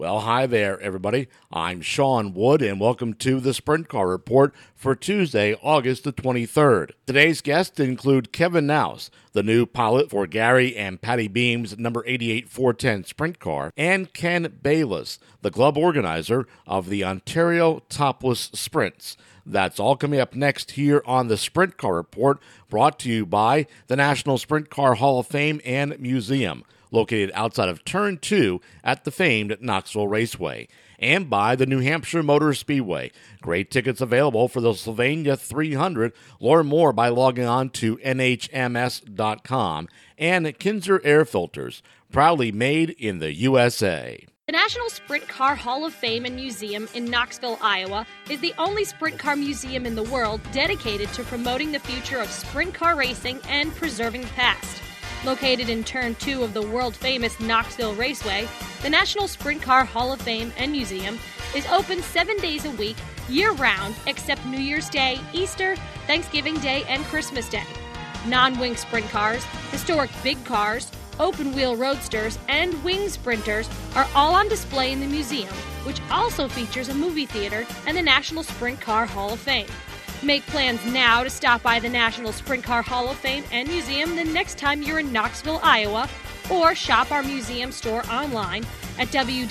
Well, hi there, everybody. I'm Sean Wood, and welcome to the Sprint Car Report for Tuesday, August the 23rd. Today's guests include Kevin Naus, the new pilot for Gary and Patty Beam's number 88 410 Sprint Car, and Ken Bayliss, the club organizer of the Ontario Topless Sprints. That's all coming up next here on the Sprint Car Report, brought to you by the National Sprint Car Hall of Fame and Museum, located outside of Turn 2 at the famed Knoxville Raceway, and by the New Hampshire Motor Speedway. Great tickets available for the Sylvania 300. Learn more by logging on to nhms.com. And Kinzer Air Filters, proudly made in the USA. The National Sprint Car Hall of Fame and Museum in Knoxville, Iowa, is the only sprint car museum in the world dedicated to promoting the future of sprint car racing and preserving the past. Located in Turn 2 of the world-famous Knoxville Raceway, the National Sprint Car Hall of Fame and Museum is open 7 days a week, year-round, except New Year's Day, Easter, Thanksgiving Day, and Christmas Day. Non-wing sprint cars, historic big cars, open-wheel roadsters, and wing sprinters are all on display in the museum, which also features a movie theater and the National Sprint Car Hall of Fame. Make plans now to stop by the National Sprint Car Hall of Fame and Museum the next time you're in Knoxville, Iowa, or shop our museum store online at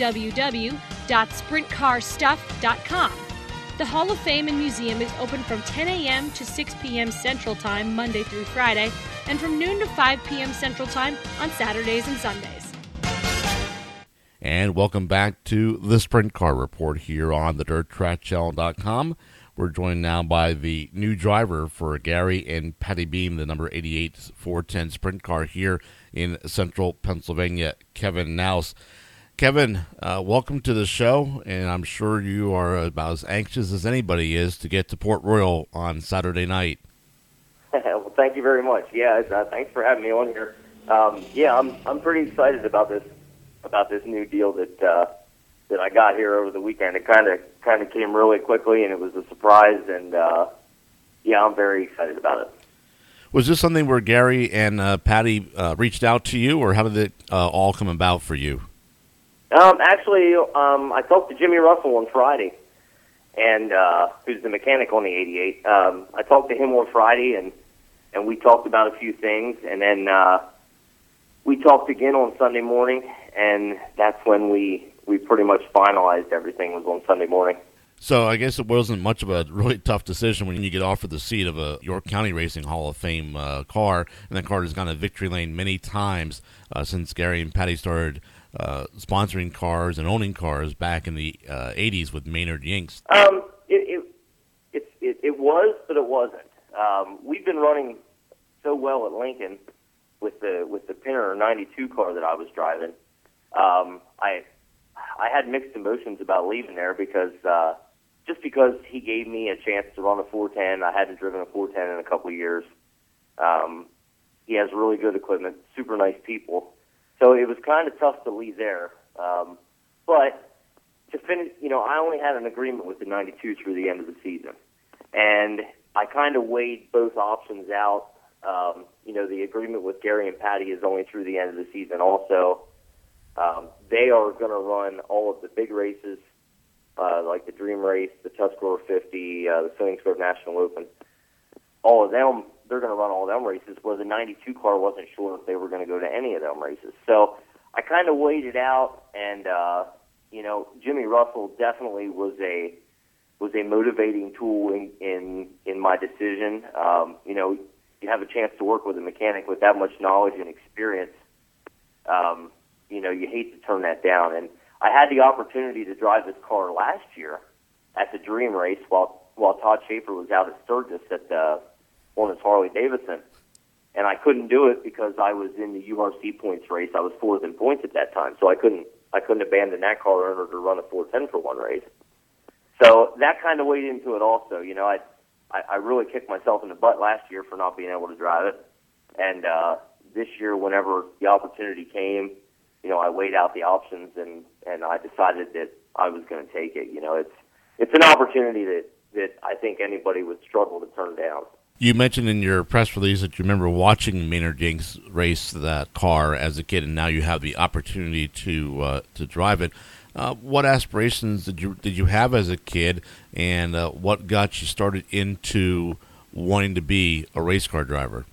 www.sprintcarstuff.com. The Hall of Fame and Museum is open from 10 a.m. to 6 p.m. Central Time, Monday through Friday, and from noon to 5 p.m. Central Time on Saturdays and Sundays. And welcome back to the Sprint Car Report here on the DirtTrackChannel.com. We're joined now by the new driver for Gary and Patty Beam, the number 88 410 Sprint Car here in central Pennsylvania, Kevin Naus. Kevin, welcome to the show, and I'm sure you are about as anxious as anybody is to get to Port Royal on Saturday night. Well, thank you very much. Yeah, thanks for having me on here. I'm pretty excited about this new deal that I got here over the weekend. It kind of came really quickly, and it was a surprise. And I'm very excited about it. Was this something where Gary and Patty reached out to you, or how did it all come about for you? I talked to Jimmy Russell on Friday, and who's the mechanic on the 88. I talked to him on Friday, and we talked about a few things, and then we talked again on Sunday morning, and that's when we pretty much finalized everything. Was on Sunday morning. So I guess it wasn't much of a really tough decision when you get offered the seat of a York County Racing Hall of Fame car, and that car has gone to victory lane many times since Gary and Patty started sponsoring cars and owning cars back in the 80s with Maynard Yinks. It was, but it wasn't. We've been running so well at Lincoln with the Pinner 92 car that I was driving. I had mixed emotions about leaving there because he gave me a chance to run a 410. I hadn't driven a 410 in a couple of years. He has really good equipment, super nice people. So it was kind of tough to leave there. But to finish, I only had an agreement with the 92 through the end of the season. And I kind of weighed both options out. The agreement with Gary and Patty is only through the end of the season also. They are going to run all of the big races, like the Dream Race, the Tuscarora 50, the Swimming Square National Open. All of them, they're going to run all of them races, where the 92 car wasn't sure if they were going to go to any of them races. So I kind of weighed it out, and Jimmy Russell definitely was a motivating tool in my decision. You have a chance to work with a mechanic with that much knowledge and experience. You hate to turn that down. And I had the opportunity to drive this car last year at the Dream Race while Todd Schaefer was out at Sturgis on his Harley Davidson. And I couldn't do it because I was in the URC points race. I was fourth in points at that time, so I couldn't abandon that car in order to run a 410 for one race. So that kind of weighed into it also. I really kicked myself in the butt last year for not being able to drive it. And this year, whenever the opportunity came, I weighed out the options, and I decided that I was going to take it. It's an opportunity that I think anybody would struggle to turn down. You mentioned in your press release that you remember watching Maynard Yinks race that car as a kid, and now you have the opportunity to drive it. What aspirations did you have as a kid, and what got you started into wanting to be a race car driver?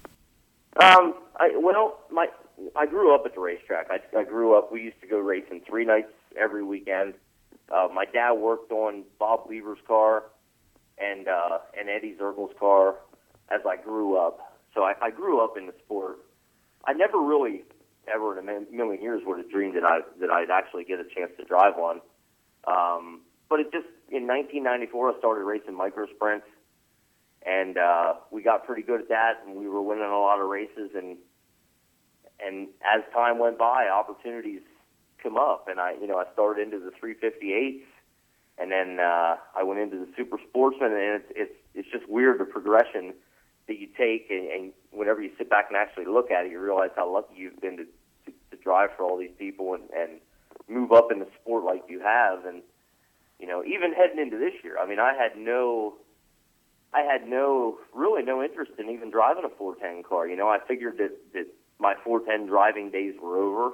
I grew up at the racetrack. I grew up. We used to go racing 3 nights every weekend. My dad worked on Bob Weaver's car and Eddie Zirkel's car as I grew up. So I grew up in the sport. I never really, ever in a million years, would have dreamed that I'd actually get a chance to drive one. But it just in 1994, I started racing micro sprints, and we got pretty good at that, and we were winning a lot of races. And as time went by, opportunities come up, and I started into the 358s, and then I went into the Super Sportsman, and it's just weird the progression that you take, and whenever you sit back and actually look at it, you realize how lucky you've been to drive for all these people and move up in the sport like you have. And even heading into this year, I mean, I had really no interest in even driving a 410 car. I figured that my 410 driving days were over.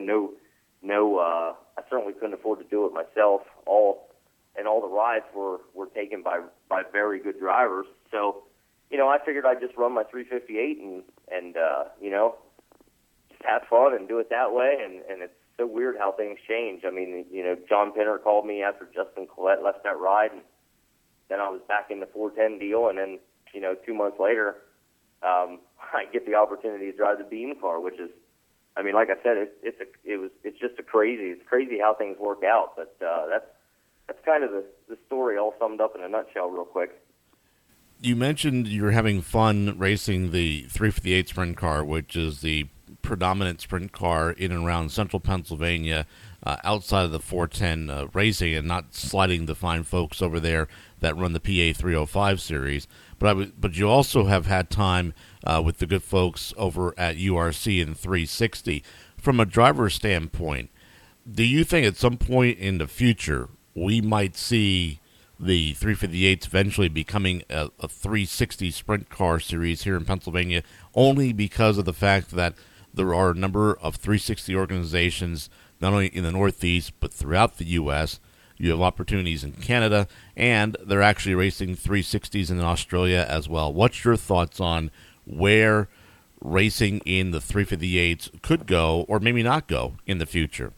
I certainly couldn't afford to do it myself. All the rides were taken by very good drivers. So, I figured I'd just run my 358 and just have fun and do it that way. And it's so weird how things change. I mean, John Pinner called me after Justin Collette left that ride, and then I was back in the 410 deal. And then, 2 months later, I get the opportunity to drive the Beam car, which is, I mean, like I said, it's just it's crazy how things work out. But that's kind of the story all summed up in a nutshell real quick. You mentioned you're having fun racing the 358 sprint car, which is the predominant sprint car in and around central Pennsylvania, outside of the 410 racing, and not sliding the fine folks over there that run the PA 305 series. But you also have had time with the good folks over at URC in 360. From a driver's standpoint, do you think at some point in the future we might see the 358s eventually becoming a 360 sprint car series here in Pennsylvania, only because of the fact that there are a number of 360 organizations, not only in the Northeast, but throughout the U.S.? You have opportunities in Canada, and they're actually racing 360s in Australia as well. What's your thoughts on where racing in the 358s could go, or maybe not go, in the future?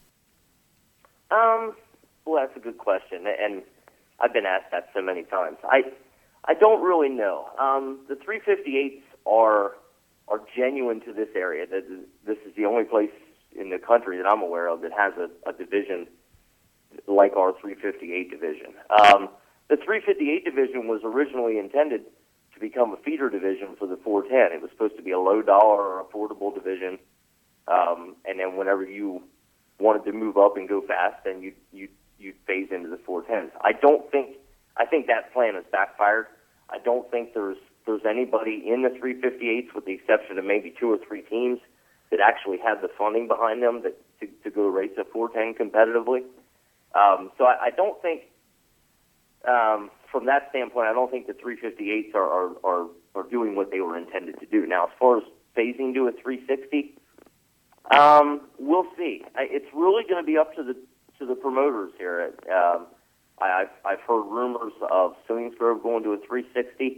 Well, that's a good question, and I've been asked that so many times. I don't really know. The 358s are genuine to this area. This is the only place in the country that I'm aware of that has a division like our 358 division. The 358 division was originally intended to become a feeder division for the 410. It was supposed to be a low-dollar or affordable division, and then whenever you wanted to move up and go fast, then you'd phase into the 410s. I think that plan has backfired. I don't think there's anybody in the 358s, with the exception of maybe 2 or 3 teams, that actually have the funding behind them to go race a 410 competitively. So I don't think, from that standpoint, I don't think the 358s are doing what they were intended to do. Now, as far as phasing to a 360, we'll see. It's really going to be up to the promoters here. I've heard rumors of Swings Grove going to a 360.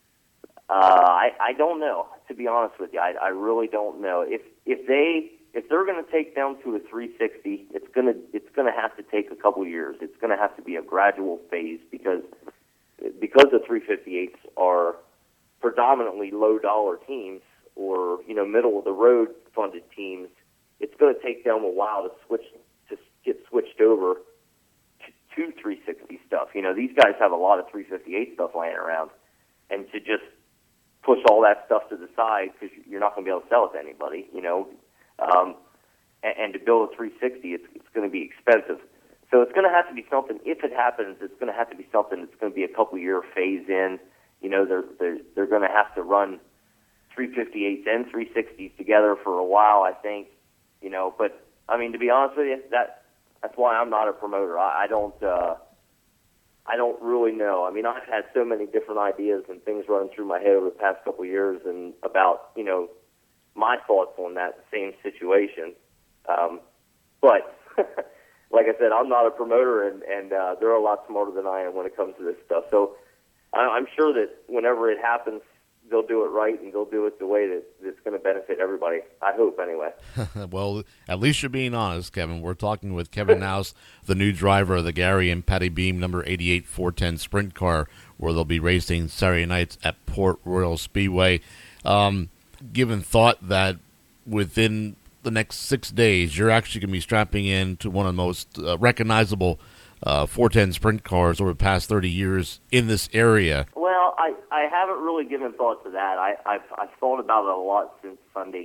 I don't know, to be honest with you. I really don't know. If they're going to take them to a 360, it's going to have to take a couple years. It's going to have to be a gradual phase because the 358s are predominantly low-dollar teams or middle-of-the-road funded teams. It's going to take them a while to get switched over to 360 stuff. These guys have a lot of 358 stuff laying around, and to just push all that stuff to the side because you're not going to be able to sell it to anybody, and to build a 360, it's going to be expensive. So it's going to have to be something. If it happens, it's going to have to be something that's going to be a couple-year phase in. They're going to have to run 358s and 360s together for a while, I think. But I mean, to be honest with you, that's why I'm not a promoter. I don't really know. I mean, I've had so many different ideas and things running through my head over the past couple of years, and about my thoughts on that same situation. But like I said, I'm not a promoter, and they're a lot smarter than I am when it comes to this stuff. So I'm sure that whenever it happens, they'll do it right, and they'll do it the way that's going to benefit everybody. I hope, anyway. Well, at least you're being honest, Kevin. We're talking with Kevin Nouse, the new driver of the Gary and Patty Beam number 88 410 sprint car, where they'll be racing Saturday nights at Port Royal Speedway. Given thought that within the next 6 days, you're actually going to be strapping in to one of the most recognizable 410 sprint cars over the past 30 years in this area. Well, I haven't really given thought to that. I've thought about it a lot since Sunday,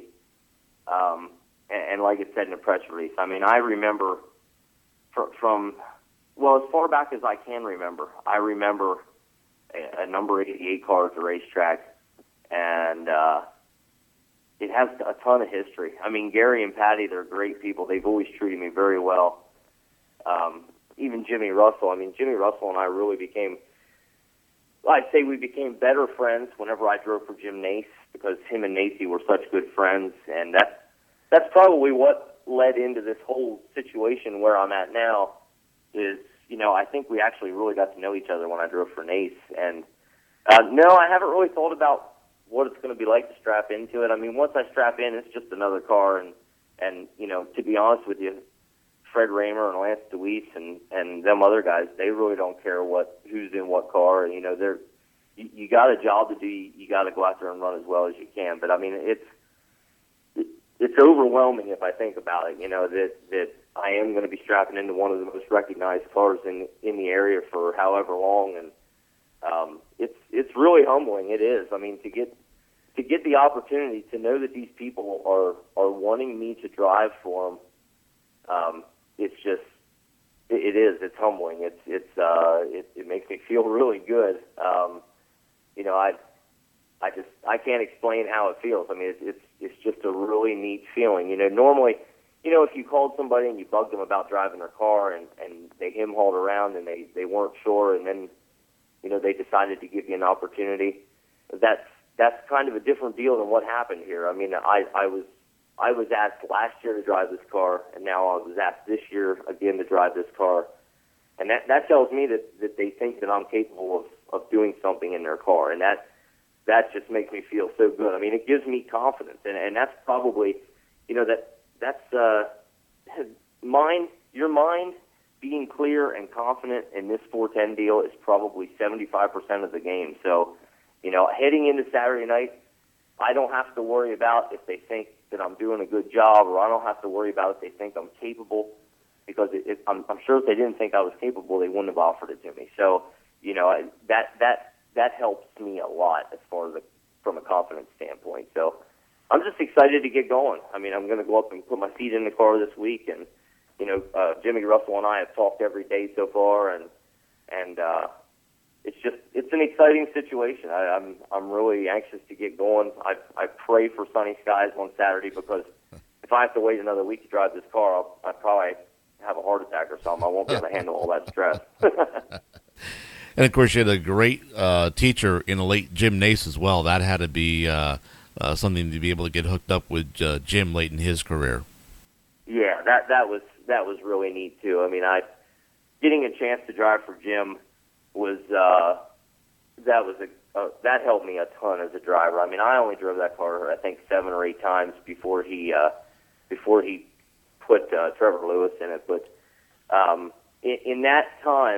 and like it said in the press release. I mean, I remember from as far back as I can remember. I remember a number 88 car at the racetrack, and it has a ton of history. I mean, Gary and Patty, they're great people. They've always treated me very well. Even Jimmy Russell. I mean, Jimmy Russell and I really became, I'd say we became better friends whenever I drove for Jim Nace, because him and Nace were such good friends, and that's probably what led into this whole situation where I'm at now is, I think we actually really got to know each other when I drove for Nace. And no, I haven't really thought about what it's going to be like to strap into it. I mean, once I strap in, it's just another car, and to be honest with you, Fred Raymer and Lance DeWeese and them other guys, they really don't care who's in what car. And, you got a job to do. You got to go out there and run as well as you can. But I mean, it's overwhelming if I think about it. That I am going to be strapping into one of the most recognized cars in the area for however long, and it's really humbling. It is. I mean, to get the opportunity to know that these people are wanting me to drive for them. It's just, it is. It's humbling. It makes me feel really good. I can't explain how it feels. I mean, it's just a really neat feeling. Normally, if you called somebody and you bugged them about driving their car and they hem-hauled around and they weren't sure, and then, they decided to give you an opportunity, that's kind of a different deal than what happened here. I mean, I was asked last year to drive this car, and now I was asked this year again to drive this car. And that tells me that they think that I'm capable of doing something in their car. And that just makes me feel so good. I mean, it gives me confidence. And that's probably, that's your mind being clear and confident in this 410 deal is probably 75% of the game. So, heading into Saturday night, I don't have to worry about if they think that I'm doing a good job, or I don't have to worry about if they think I'm capable, because I'm sure if they didn't think I was capable, they wouldn't have offered it to me. So, that helps me a lot as far as from a confidence standpoint. So I'm just excited to get going. I mean, I'm going to go up and put my feet in the car this week, and Jimmy Russell and I have talked every day so far, and it's an exciting situation. I'm really anxious to get going. I pray for sunny skies on Saturday, because if I have to wait another week to drive this car, I'll probably have a heart attack or something. I won't be able to handle all that stress. And of course, you had a great teacher in the late Jim Nace as well. That had to be something to be able to get hooked up with Jim late in his career. Yeah, that was really neat too. I mean, getting a chance to drive for Jim was that helped me a ton as a driver. I mean, I only drove that car I think 7 or 8 times before he put Trevor Lewis in it. But in that time,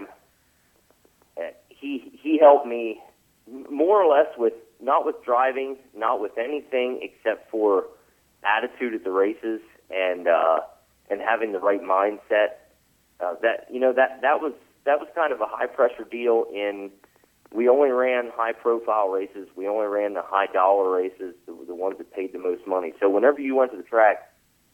he helped me more or less with not with driving, not with anything except for attitude at the races and having the right mindset. That was kind of a high pressure deal. We only ran high profile races. We only ran the high dollar races, the ones that paid the most money. So whenever you went to the track,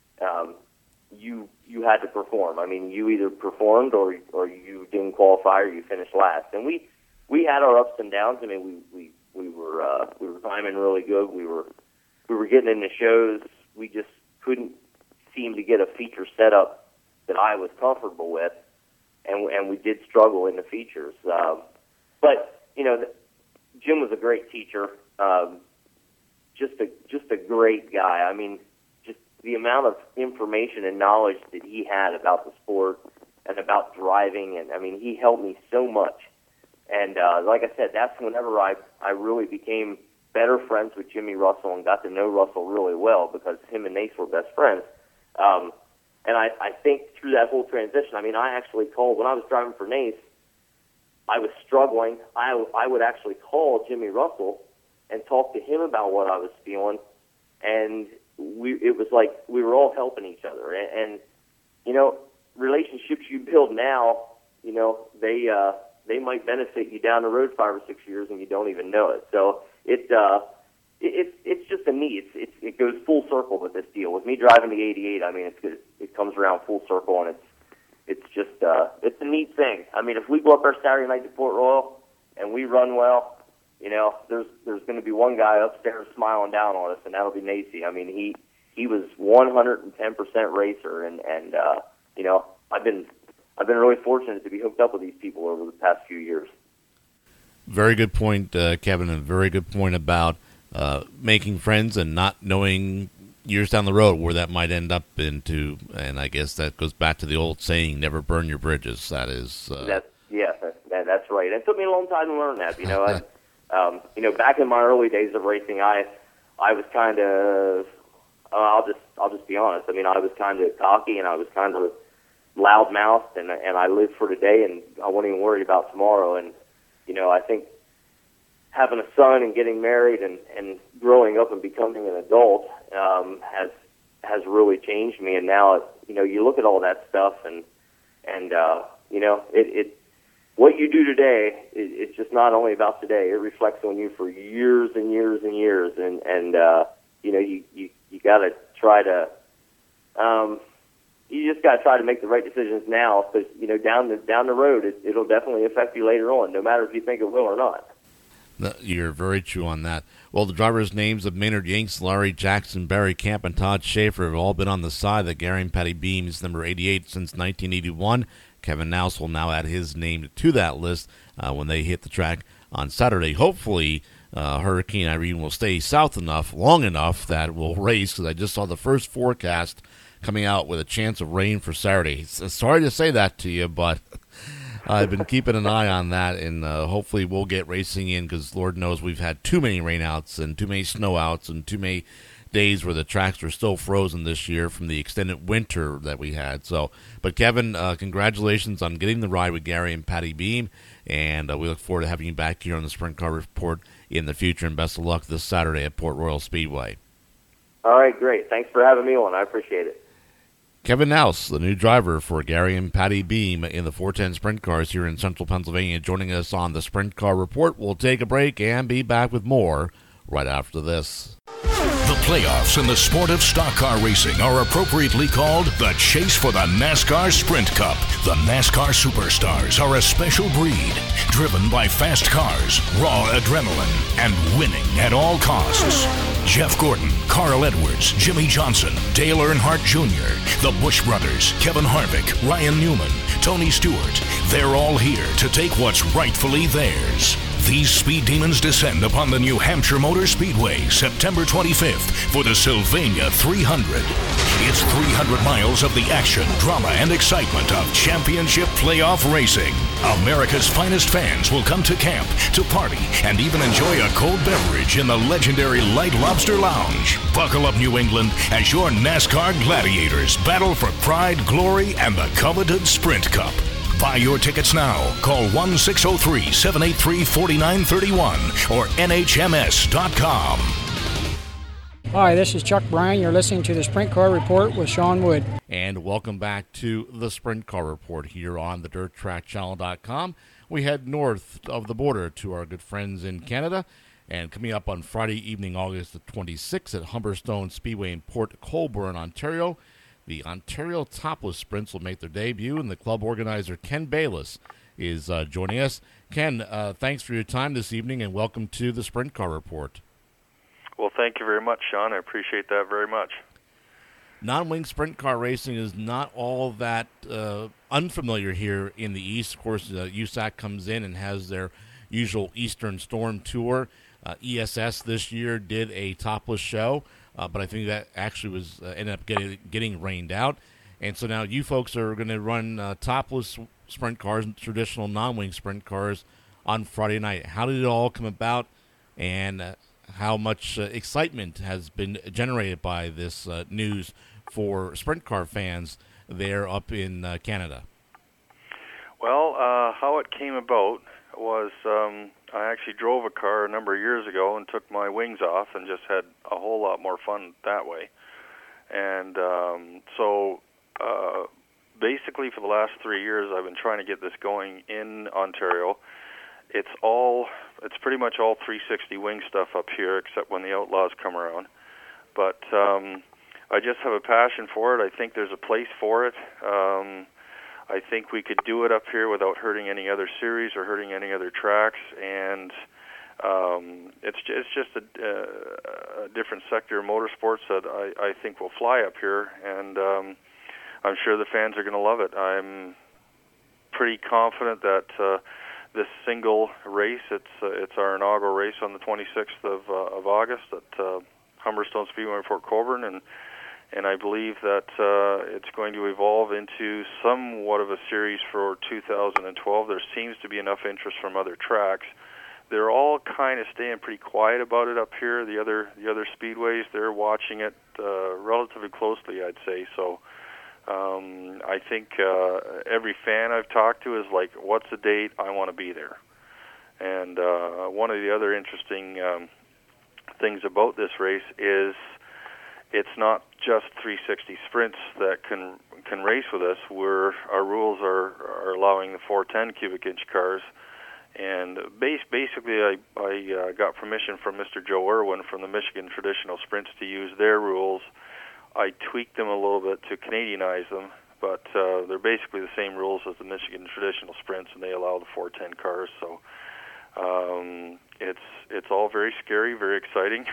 you had to perform. I mean, you either performed or you didn't qualify or you finished last. And we had our ups and downs. I mean, we were timing really good. We were getting into shows. We just couldn't seem to get a feature set up that I was comfortable with, and we did struggle in the features. But Jim was a great teacher. Just a great guy. I mean, just the amount of information and knowledge that he had about the sport and about driving. And, I mean, he helped me so much. And like I said, that's whenever I really became better friends with Jimmy Russell and got to know Russell really well, because him and Nace were best friends. And I think through that whole transition, I mean, I actually called, when I was driving for Nace, I was struggling. I would actually call Jimmy Russell and talk to him about what I was feeling, and it was like we were all helping each other. And you know, relationships you build now, you know, they might benefit you down the road 5 or 6 years, and you don't even know it. So it's just a need. It goes full circle with this deal. With me driving the '88, I mean, it comes around full circle, and it's just it's a neat thing. I mean, if we go up our Saturday night to Port Royal and we run well, you know, there's going to be one guy upstairs smiling down on us, and that'll be Nacy. I mean, he was 110% racer, and you know, I've been really fortunate to be hooked up with these people over the past few years. Very good point, Kevin, and a very good point about making friends and not knowing years down the road where that might end up into. And I guess that goes back to the old saying, never burn your bridges. That is... That's right. It took me a long time to learn that. You know, you know, back in my early days of racing, I was kind of... I'll just be honest. I mean, I was kind of cocky, and I was kind of loudmouthed, and I lived for today, and I wasn't even worried about tomorrow. And you know, I think having a son and getting married and growing up and becoming an adult has really changed me. And now, you know, you look at all that stuff, and you know, what you do today, it's just not only about today. It reflects on you for years and years and years. And you know, you got to try to you just got to try to make the right decisions now, because you know, down the road, it'll definitely affect you later on, no matter if you think it will or not. You're very true on that. Well, the drivers' names of Maynard Yanks, Larry Jackson, Barry Camp, and Todd Schaefer have all been on the side that Gary and Patty Beam's number 88 since 1981. Kevin Naus will now add his name to that list when they hit the track on Saturday. Hopefully, Hurricane Irene will stay south long enough that we'll race, because I just saw the first forecast coming out with a chance of rain for Saturday. Sorry to say that to you, but I've been keeping an eye on that, and hopefully we'll get racing in, because Lord knows we've had too many rainouts and too many snowouts and too many days where the tracks were still frozen this year from the extended winter that we had. So, but Kevin, congratulations on getting the ride with Gary and Patty Beam, and we look forward to having you back here on the Sprint Car Report in the future, and best of luck this Saturday at Port Royal Speedway. All right, great. Thanks for having me on. I appreciate it. Kevin Naus, the new driver for Gary and Patty Beam in the 410 Sprint Cars here in Central Pennsylvania, joining us on the Sprint Car Report. We'll take a break and be back with more right after this. The playoffs in the sport of stock car racing are appropriately called the Chase for the NASCAR Sprint Cup. The NASCAR Superstars are a special breed, driven by fast cars, raw adrenaline, and winning at all costs. Jeff Gordon, Carl Edwards, Jimmy Johnson, Dale Earnhardt Jr., the Busch Brothers, Kevin Harvick, Ryan Newman, Tony Stewart, they're all here to take what's rightfully theirs. These speed demons descend upon the New Hampshire Motor Speedway September 25th for the Sylvania 300. It's 300 miles of the action, drama, and excitement of championship playoff racing. America's finest fans will come to camp, to party, and even enjoy a cold beverage in the legendary Light Lobster Lounge. Buckle up, New England, as your NASCAR gladiators battle for pride, glory, and the coveted Sprint Cup. Buy your tickets now. Call 1-603-783-4931 or NHMS.com. Hi, this is Chuck Bryan. You're listening to the Sprint Car Report with Sean Wood. And welcome back to the Sprint Car Report here on the DirtTrackChannel.com. We head north of the border to our good friends in Canada. And coming up on Friday evening, August the 26th at Humberstone Speedway in Port Colborne, Ontario, the Ontario Topless Sprints will make their debut, and the club organizer, Ken Bayliss, is joining us. Ken, thanks for your time this evening, and welcome to the Sprint Car Report. Well, thank you very much, Sean. I appreciate that very much. Non-wing sprint car racing is not all that unfamiliar here in the East. Of course, USAC comes in and has their usual Eastern Storm Tour. ESS this year did a topless show. But I think that actually was ended up getting rained out. And so now you folks are going to run topless sprint cars and traditional non-wing sprint cars on Friday night. How did it all come about, and how much excitement has been generated by this news for sprint car fans there up in Canada? Well, how it came about was I actually drove a car a number of years ago and took my wings off and just had a whole lot more fun that way. And so basically for the last 3 years I've been trying to get this going in Ontario. It's pretty much all 360 wing stuff up here except when the Outlaws come around. But I just have a passion for it. I think there's a place for it. I think we could do it up here without hurting any other series or hurting any other tracks, and it's just a different sector of motorsports that I think will fly up here, and I'm sure the fans are going to love it. I'm pretty confident that this single race, it's our inaugural race on the 26th of August at Humberstone Speedway in Fort Colborne, and I believe that it's going to evolve into somewhat of a series for 2012. There seems to be enough interest from other tracks. They're all kind of staying pretty quiet about it up here. The other speedways, they're watching it relatively closely, I'd say. So I think every fan I've talked to is like, what's the date? I want to be there. And one of the other interesting things about this race is it's not just 360 sprints that can race with us. Our rules are allowing the 410 cubic inch cars, and basically I got permission from Mr. Joe Irwin from the Michigan Traditional Sprints to use their rules. I tweaked them a little bit to Canadianize them, but they're basically the same rules as the Michigan Traditional Sprints, and they allow the 410 cars. So it's all very scary, very exciting.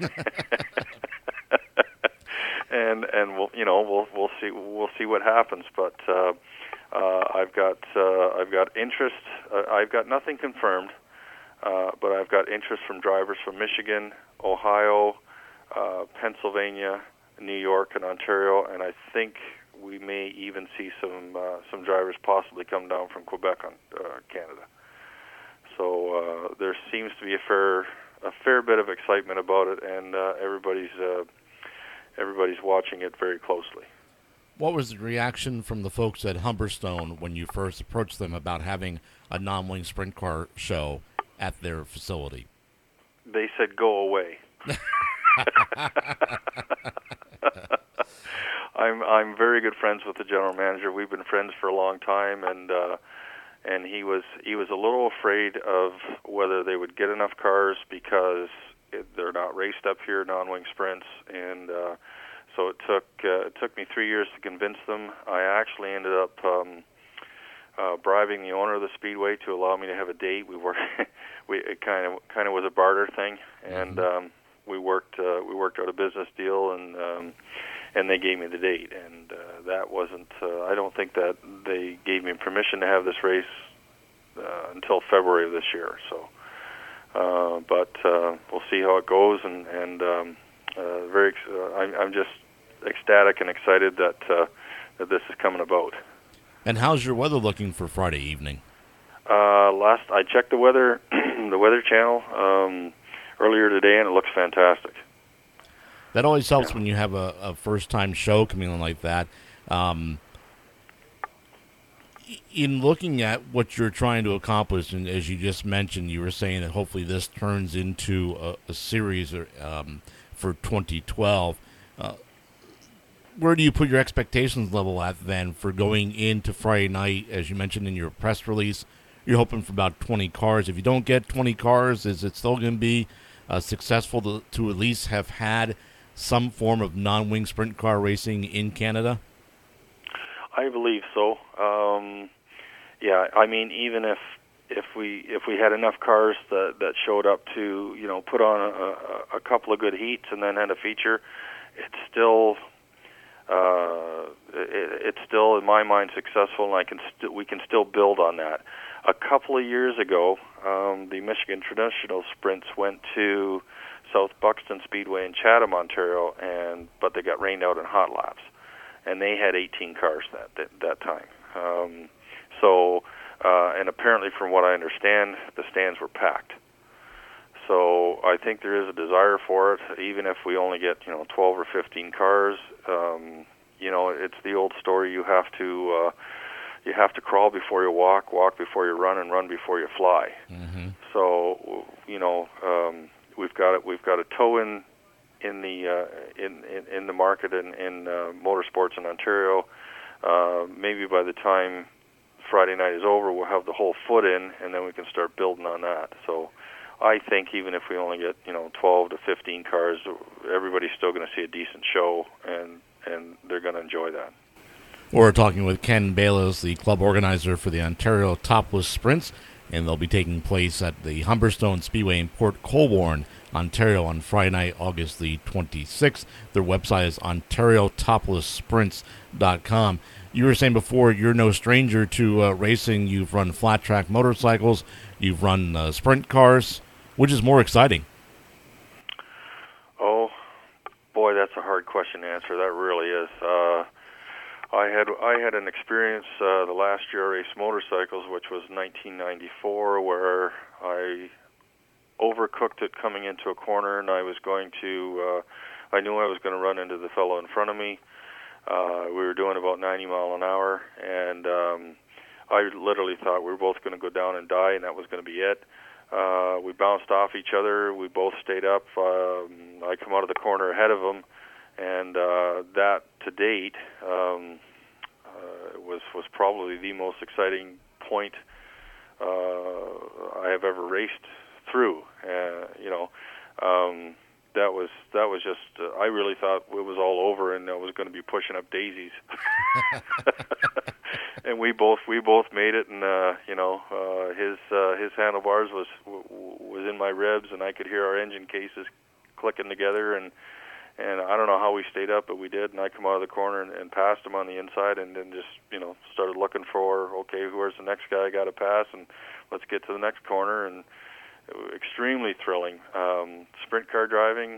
And we'll see what happens, but I've got interest. I've got nothing confirmed, but I've got interest from drivers from Michigan, Ohio, Pennsylvania, New York, and Ontario, and I think we may even see some drivers possibly come down from Quebec, Canada. So there seems to be a fair bit of excitement about it, and everybody's watching it very closely. What was the reaction from the folks at Humberstone when you first approached them about having a non-wing sprint car show at their facility? They said, "Go away." I'm very good friends with the general manager. We've been friends for a long time, and he was a little afraid of whether they would get enough cars because they're not raced up here, non-wing sprints, and so it took me 3 years to convince them. I actually ended up bribing the owner of the speedway to allow me to have a date. It kind of was a barter thing, and we worked out a business deal, and they gave me the date, and that wasn't. I don't think that they gave me permission to have this race until February of this year. So. But we'll see how it goes, and I'm just ecstatic and excited that this is coming about. And how's your weather looking for Friday evening? I checked the weather, the Weather Channel earlier today, and it looks fantastic. That always helps when you have a first-time show coming on like that. In looking at what you're trying to accomplish, and as you just mentioned, you were saying that hopefully this turns into a series for 2012. Where do you put your expectations level at then for going into Friday night? As you mentioned in your press release, you're hoping for about 20 cars. If you don't get 20 cars, is it still going to be successful to at least have had some form of non-wing sprint car racing in Canada? I believe so. Yeah, I mean, even if we had enough cars that showed up to put on a couple of good heats and then had a feature, it's still in my mind successful, and we can still build on that. A couple of years ago, the Michigan Traditional Sprints went to South Buxton Speedway in Chatham, Ontario, but they got rained out in hot laps. and they had 18 cars that time. And apparently, from what I understand, the stands were packed. So I think there is a desire for it, even if we only get 12 or 15 cars. It's the old story. You have to crawl before you walk before you run, and run before you fly. Mm-hmm. So we've got a toe in the market in motorsports in Ontario. Maybe by the time Friday night is over, we'll have the whole foot in, and then we can start building on that. So I think even if we only get 12 to 15 cars, everybody's still going to see a decent show, and they're going to enjoy that. We're talking with Ken Bayless, the club organizer for the Ontario Topless Sprints, and they'll be taking place at the Humberstone Speedway in Port Colborne, Ontario, on Friday night, August the 26th. Their website is OntarioToplessSprints.com. You were saying before you're no stranger to racing. You've run flat track motorcycles. You've run sprint cars. Which is more exciting? Oh, boy, that's a hard question to answer. That really is. I had an experience the last year I raced motorcycles, which was 1994, where I overcooked it coming into a corner, and I knew I was going to run into the fellow in front of me. We were doing about 90 mile an hour, and I literally thought we were both going to go down and die, and that was going to be it. We bounced off each other. We both stayed up. I come out of the corner ahead of him, and that to date was probably the most exciting point I have ever raced through. That was just I really thought it was all over, and I was going to be pushing up daisies. And we both made it, and his handlebars was in my ribs, and I could hear our engine cases clicking together, and I don't know how we stayed up, but we did. And I come out of the corner and passed him on the inside, and then just started looking for, okay, where's the next guy I got to pass, and let's get to the next corner. And it was extremely thrilling. Sprint car driving,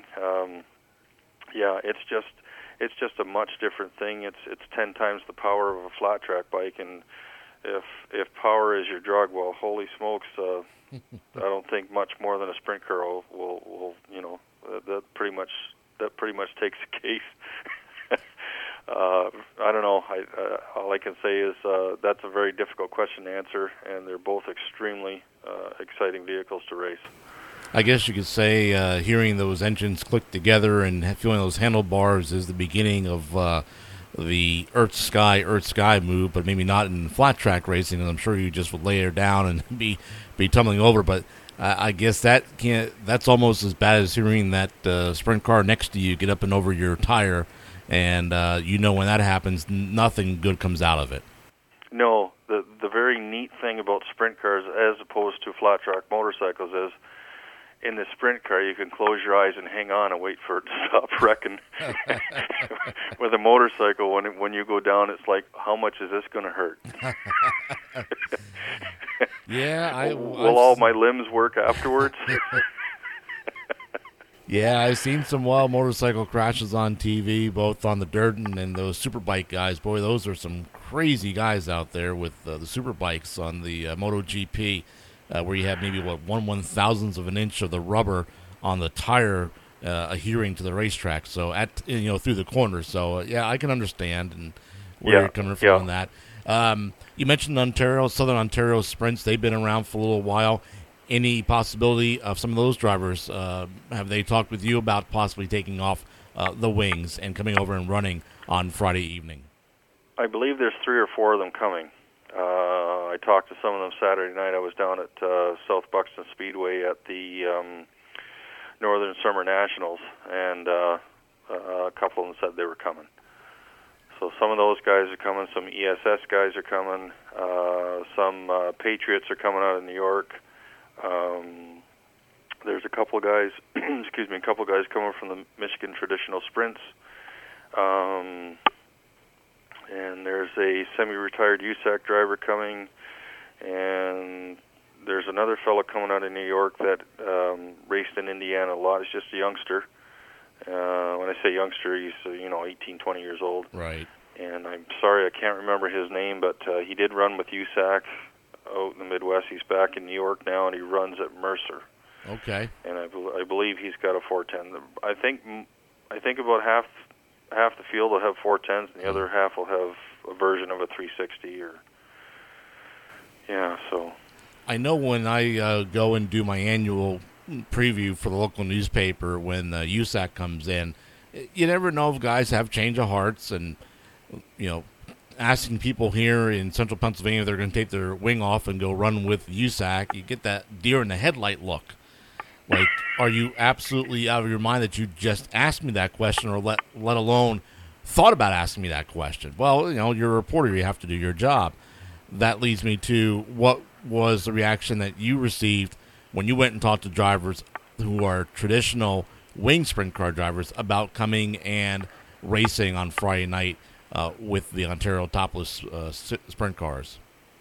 it's just a much different thing. It's 10 times the power of a flat track bike, and if power is your drug, well, holy smokes, I don't think much more than a sprint car will that pretty much takes the case. I don't know. All I can say is that's a very difficult question to answer, and they're both extremely exciting vehicles to race. I guess you could say hearing those engines click together and feeling those handlebars is the beginning of the Earth Sky move, but maybe not in flat track racing. And I'm sure you just would lay her down and be tumbling over. But I guess that's almost as bad as hearing that sprint car next to you get up and over your tire, and when that happens, nothing good comes out of it. No, the very neat thing about sprint cars as opposed to flat track motorcycles is, in the sprint car, you can close your eyes and hang on and wait for it to stop wrecking. With a motorcycle, when you go down, it's like, how much is this going to hurt? Yeah, will all my limbs work afterwards? Yeah, I've seen some wild motorcycle crashes on TV, both on the dirt and those superbike guys. Boy, those are some crazy guys out there with the superbikes on the MotoGP. Where you have maybe 1/1000th of an inch of the rubber on the tire adhering to the racetrack, so through the corner. So I can understand and where you're coming from on that. You mentioned Southern Ontario Sprints. They've been around for a little while. Any possibility of some of those drivers? Have they talked with you about possibly taking off the wings and coming over and running on Friday evening? I believe there's 3 or 4 of them coming. I talked to some of them Saturday night. I was down at South Buxton Speedway at the Northern Summer Nationals, and a couple of them said they were coming. So some of those guys are coming. Some ESS guys are coming. Some Patriots are coming out of New York. There's a couple of guys, a couple of guys coming from the Michigan Traditional Sprints. And there's a semi-retired USAC driver coming, and there's another fellow coming out of New York that raced in Indiana a lot. He's just a youngster. When I say youngster, he's 18, 20 years old. Right. and I'm sorry I can't remember his name, but he did run with USAC out in the Midwest. He's back in New York now, and he runs at Mercer. Okay. And I believe he's got a 410. I think about half the field will have 410s, and the other half will have a version of a 360. So. I know when I go and do my annual preview for the local newspaper when USAC comes in, you never know if guys have change of hearts, and asking people here in central Pennsylvania if they're going to take their wing off and go run with USAC, you get that deer in the headlight look. Like, are you absolutely out of your mind that you just asked me that question, or let alone thought about asking me that question? Well, you're a reporter. You have to do your job. That leads me to, what was the reaction that you received when you went and talked to drivers who are traditional wing sprint car drivers about coming and racing on Friday night with the Ontario topless sprint cars?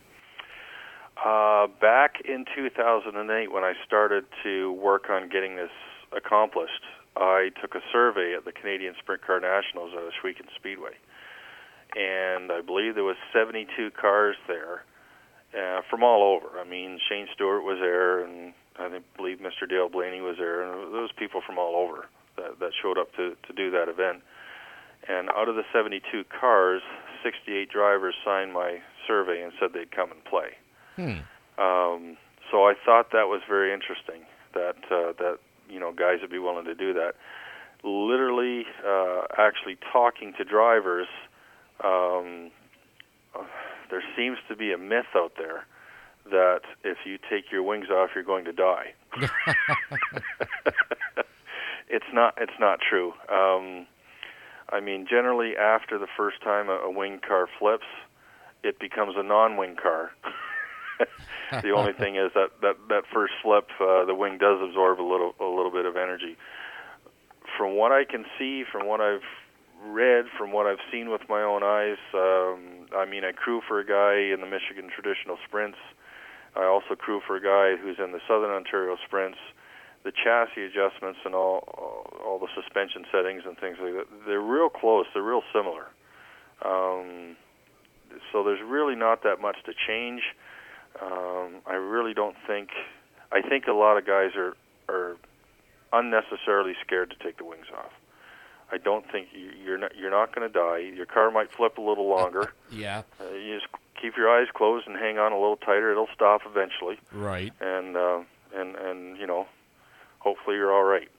Back in 2008, when I started to work on getting this accomplished, I took a survey at the Canadian Sprint Car Nationals at Ohsweken Speedway. And I believe there was 72 cars there from all over. I mean, Shane Stewart was there, and I believe Mr. Dale Blaney was there, and there was people from all over that showed up to do that event. And out of the 72 cars, 68 drivers signed my survey and said they'd come and play. So I thought that was very interesting that guys would be willing to do that. Literally, actually talking to drivers, there seems to be a myth out there that if you take your wings off, you're going to die. It's not true. I mean, generally after the first time a wing car flips, it becomes a non-wing car. The only thing is that first flip, the wing does absorb a little bit of energy. From what I can see, from what I've read, from what I've seen with my own eyes, I crew for a guy in the Michigan Traditional Sprints. I also crew for a guy who's in the Southern Ontario Sprints. The chassis adjustments and all the suspension settings and things like that, they're real close. They're real similar. So there's really not that much to change. I really don't think. I think a lot of guys are unnecessarily scared to take the wings off. I don't think you're not going to die. Your car might flip a little longer. Yeah. You just keep your eyes closed and hang on a little tighter. It'll stop eventually. Right. And hopefully you're all right.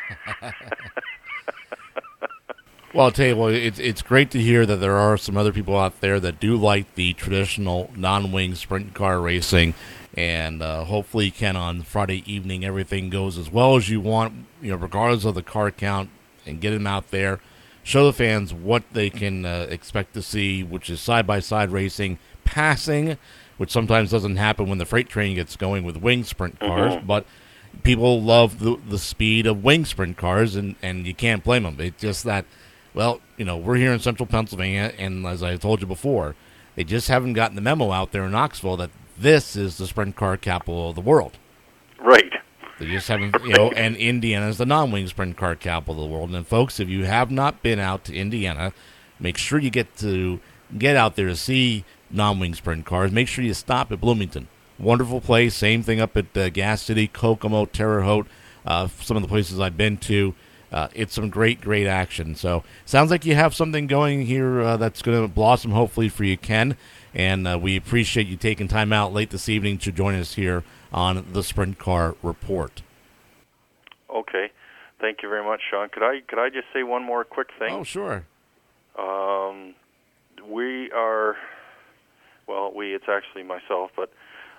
Well, I'll tell you what, it's great to hear that there are some other people out there that do like the traditional non-wing sprint car racing, and hopefully, Ken, on Friday evening, everything goes as well as you want, regardless of the car count, and get them out there, show the fans what they can expect to see, which is side-by-side racing, passing, which sometimes doesn't happen when the freight train gets going with wing sprint cars, but people love the speed of wing sprint cars, and you can't blame them. It's just that, well, we're here in central Pennsylvania, and as I told you before, they just haven't gotten the memo out there in Knoxville that this is the sprint car capital of the world. Right. They just haven't, and Indiana is the non-wing sprint car capital of the world. And folks, if you have not been out to Indiana, make sure you get out there to see non-wing sprint cars. Make sure you stop at Bloomington. Wonderful place. Same thing up at Gas City, Kokomo, Terre Haute, some of the places I've been to. It's some great action. So sounds like you have something going here that's going to blossom hopefully for you, Ken. And we appreciate you taking time out late this evening to join us here on the Sprint Car Report. Okay. Thank you very much, Sean. Could I just say one more quick thing? Oh, sure. It's actually myself, but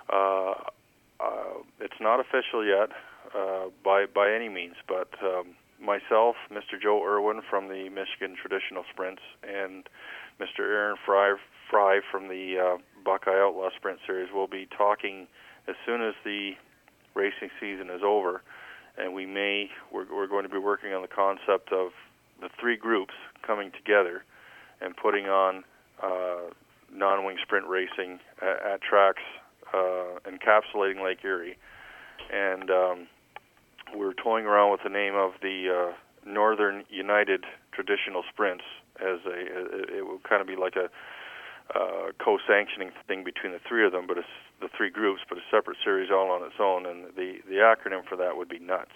it's not official yet by any means, but myself, Mr. Joe Irwin from the Michigan Traditional Sprints, and Mr. Aaron Fry from the Buckeye Outlaw Sprint Series will be talking as soon as the racing season is over, and we're going to be working on the concept of the three groups coming together and putting on non-wing sprint racing at tracks encapsulating Lake Erie. And we're toying around with the name of the Northern United Traditional Sprints, it would kind of be like a co-sanctioning thing between the three of them, but it's the three groups, but a separate series all on its own, and the acronym for that would be NUTS.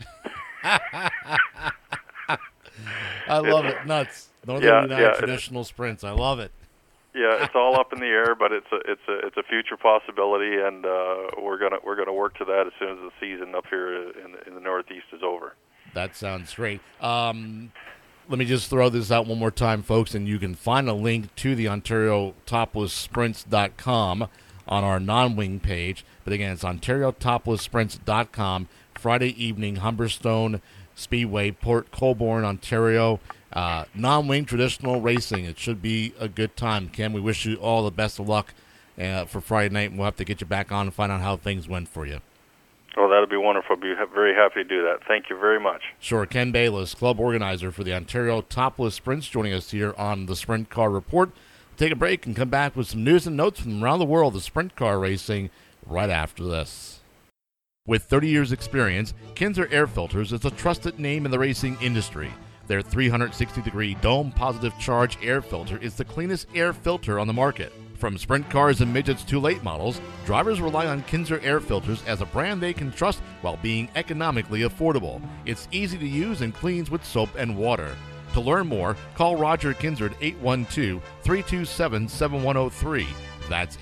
I love it, NUTS. Northern United Traditional Sprints. I love it. Yeah, it's all up in the air, but it's a future possibility, and we're gonna work to that as soon as the season up here in the Northeast is over. That sounds great. Let me just throw this out one more time, folks, and you can find a link to the OntarioToplessSprints.com on our non-wing page. But again, it's OntarioToplessSprints.com. Friday evening, Humberstone Speedway, Port Colborne, Ontario. Non-wing traditional racing. It should be a good time. Ken, we wish you all the best of luck for Friday night, and we'll have to get you back on and find out how things went for you. Oh, that'll be wonderful. I'll be very happy to do that. Thank you very much. Sure. Ken Bayless, club organizer for the Ontario Topless Sprints, joining us here on the Sprint Car Report. Take a break and come back with some news and notes from around the world of sprint car racing right after this. With 30 years' experience, Kinzer Air Filters is a trusted name in the racing industry. Their 360-degree dome-positive charge air filter is the cleanest air filter on the market. From sprint cars and midgets to late models, drivers rely on Kinzer Air Filters as a brand they can trust while being economically affordable. It's easy to use and cleans with soap and water. To learn more, call Roger Kinzer at 812-327-7103. That's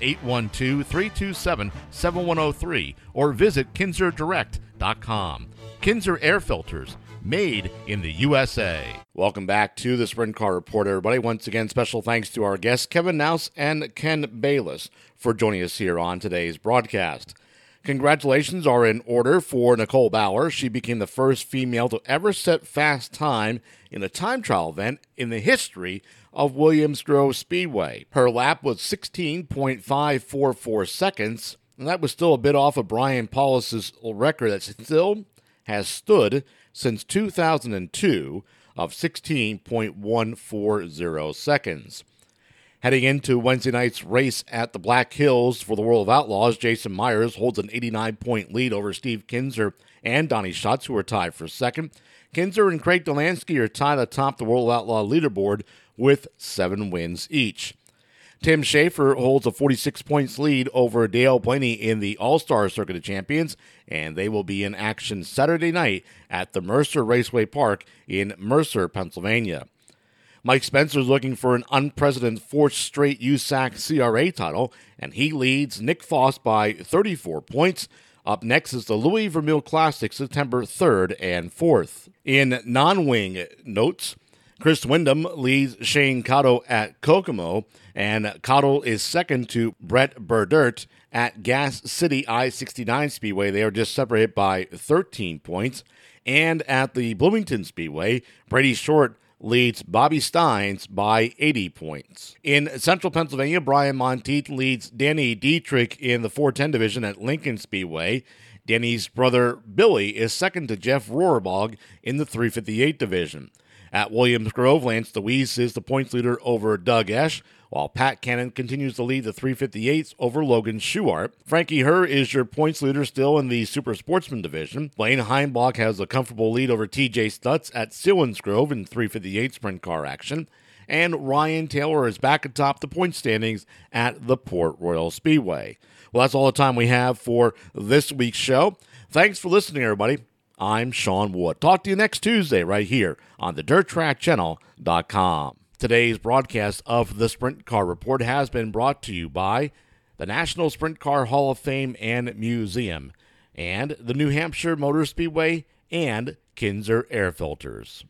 812-327-7103, or visit kinzerdirect.com. Kinzer Air Filters, made in the USA. Welcome back to the Sprint Car Report, everybody. Once again, special thanks to our guests, Kevin Naus and Ken Bayless, for joining us here on today's broadcast. Congratulations are in order for Nicole Bauer. She became the first female to ever set fast time in a time trial event in the history of Williams Grove Speedway. Her lap was 16.544 seconds, and that was still a bit off of Brian Paulus's record that still has stood since 2002 of 16.140 seconds. Heading into Wednesday night's race at the Black Hills for the World of Outlaws, Jason Myers holds an 89-point lead over Steve Kinzer and Donnie Schatz, who are tied for second. Kinzer and Craig Delansky are tied atop the World of Outlaw leaderboard with 7 wins each. Tim Schaefer holds a 46 points lead over Dale Blaney in the All-Star Circuit of Champions, and they will be in action Saturday night at the Mercer Raceway Park in Mercer, Pennsylvania. Mike Spencer is looking for an unprecedented 4th straight USAC CRA title, and he leads Nick Foss by 34 points. Up next is the Louis Vermeil Classic, September 3rd and 4th. In non-wing notes, Chris Wyndham leads Shane Cotto at Kokomo, and Cotto is second to Brett Burdert at Gas City I-69 Speedway. They are just separated by 13 points. And at the Bloomington Speedway, Brady Short leads Bobby Steins by 80 points. In Central Pennsylvania, Brian Monteith leads Danny Dietrich in the 410 division at Lincoln Speedway. Danny's brother Billy is second to Jeff Rohrbach in the 358 division. At Williams Grove, Lance DeWeese is the points leader over Doug Esch, while Pat Cannon continues to lead the 358s over Logan Schuart. Frankie Herr is your points leader still in the Super Sportsman division. Blaine Heimbach has a comfortable lead over TJ Stutz at Selinsgrove in 358 sprint car action. And Ryan Taylor is back atop the point standings at the Port Royal Speedway. Well, that's all the time we have for this week's show. Thanks for listening, everybody. I'm Sean Wood. Talk to you next Tuesday right here on the DirtTrackChannel.com. Today's broadcast of the Sprint Car Report has been brought to you by the National Sprint Car Hall of Fame and Museum, and the New Hampshire Motor Speedway, and Kinzer Air Filters.